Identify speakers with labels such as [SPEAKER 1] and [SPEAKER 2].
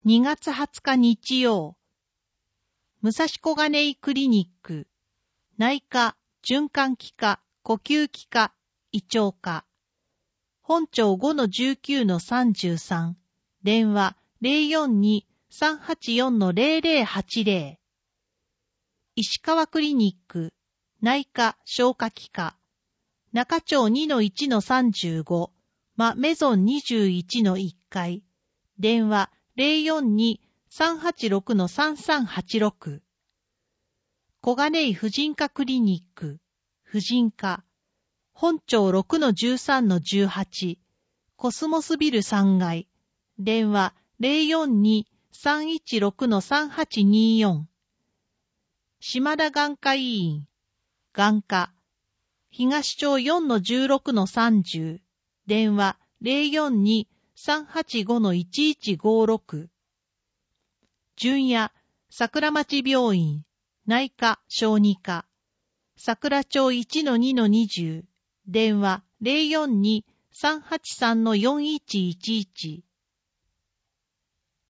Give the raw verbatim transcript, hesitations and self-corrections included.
[SPEAKER 1] にがつはつか日曜、武蔵小金井クリニック、内科、循環器科、呼吸器科、胃腸科。本庁 ごのじゅうきゅうのさんじゅうさん、電話 ゼロよんに さんはちよんのゼロゼロはちゼロ。石川クリニック、内科、消化器科。中町 にのいちのさんじゅうご、マメゾンにじゅういちのいっかい。電話 ゼロよんに さんはちろくのさんさんはちろく。小金井婦人科クリニック、婦人科。本庁 ろくのじゅうさんのじゅうはち。コスモスビルさんがい。電話 ゼロよんに さんいちろくのさんはちによん。島田眼科医院、眼科。東町 よんのじゅうろくのさんじゅう。電話 ゼロよんに さんはちごのいちいちごろく。純也、桜町病院、内科、小児科。桜町 いちのにのにじゅう。電話 ゼロよんに さんはちさんのよんいちいちいち。